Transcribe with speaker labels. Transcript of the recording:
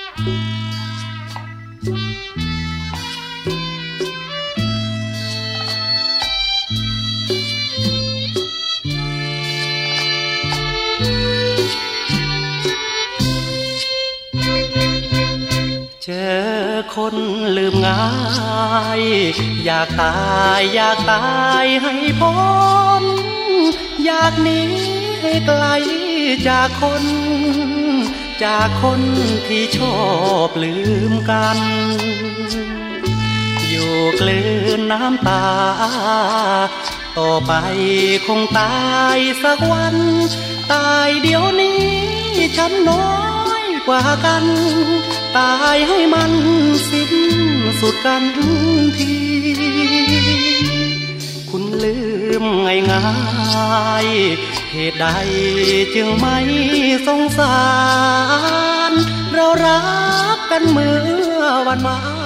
Speaker 1: เจอคนลืมง่ายอยากตายอยากตายให้พ้นอยากหนีให้ไกลจากคนที่ชอบลืมกันอยู่กลืนน้ำตาต่อไปคงตายสักวันตายเดี๋ยวนี้ฉันน้อยกว่ากันตายให้มันสิ้นสุดกันทีคุณลืมง่ายๆเหตุใดจึงไม่สงสารเรารักกันเมื่อวันวาน